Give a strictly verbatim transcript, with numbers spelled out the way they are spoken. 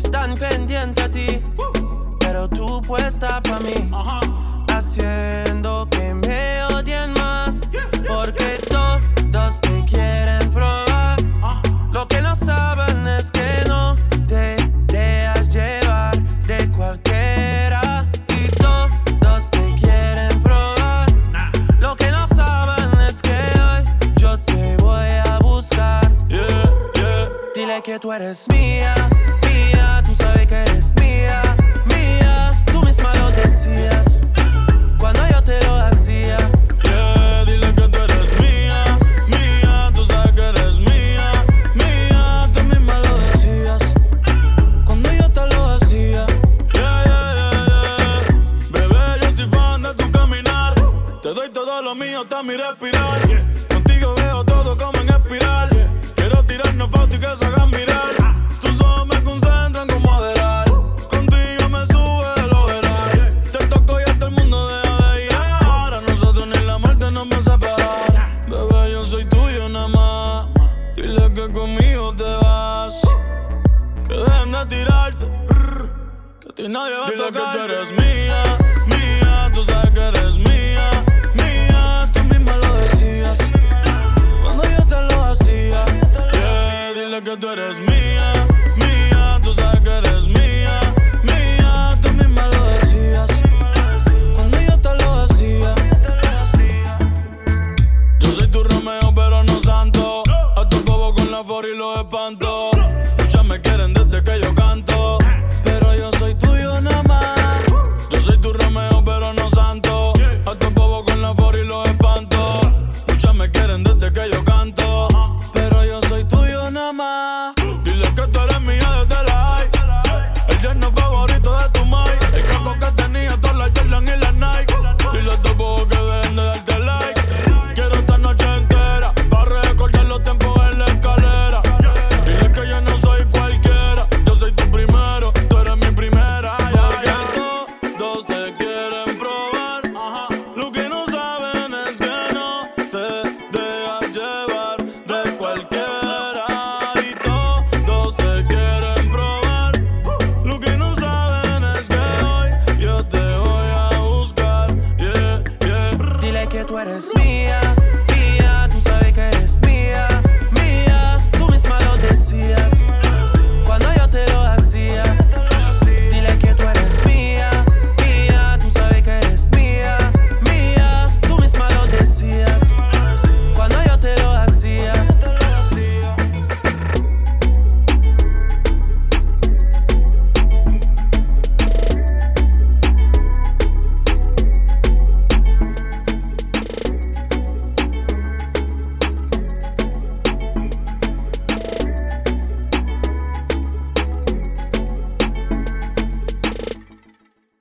están pendientes a ti, pero tú puesta pa' mí, haciendo que me odien más, porque todos te quieren probar. Lo que no saben es que no te dejas llevar de cualquiera, y todos te quieren probar. Lo que no saben es que hoy yo te voy a buscar. Yeah, yeah. Dile que tú eres mía, mía, tú sabes que eres mía, mía. Tú misma lo decías cuando yo te lo hacía. Yeah, dile que tú eres mía, mía, tú sabes que eres mía, mía. Tú misma lo decías cuando yo te lo hacía. Yeah, yeah, yeah, yeah. Bebé, yo soy fan de tu caminar. Te doy todo lo mío hasta mi respirar. Contigo veo todo como en espiral. Quiero tirarnos fotos y que se hagan mirar. Tus ojos me concentran como adelar. Contigo me sube el overall. Te toco y hasta el mundo deja de llegar. A nosotros ni la muerte nos va a separar. Bebé, yo soy tuyo nada más. Dile que conmigo te vas. Que dejen de tirarte. Que a ti nadie va a tocar. Dile que tú eres mía, mía. Tú sabes que eres mía, mía. Tú misma lo decías cuando yo te lo hacía. Yeah, dile que tú eres mía, mía. Tú sabes que eres mía, mía. Tú misma lo decías cuando yo te lo hacía. Yo soy tu Romeo pero no santo. A tu bobo con la for y los espanto. Muchas me quieren desde que yo canto, pero yo soy tuyo nada más. Yo soy tu Romeo pero no santo. A tu bobo con la for y los espanto. Muchas me quieren desde que yo canto, pero yo soy tuyo nada más. Dile que tú eres mía desde la high. El yerno favorito de tu mai. El caco que tenía todas las Jordan y las Nike. Dile a tu bobo que dejen de darte like. Quiero esta noche entera pa' recordar los tiempos en la escalera. Dile que yo no soy cualquiera. Yo soy tu primero, tú eres mi primera. Ya, ya. Todos te quieren probar. Lo que no saben es que no te dejas llevar de cualquiera. Y todos te quieren probar. Lo que no saben es que hoy yo te voy a buscar. Yeah, yeah. Dile que tú eres mía,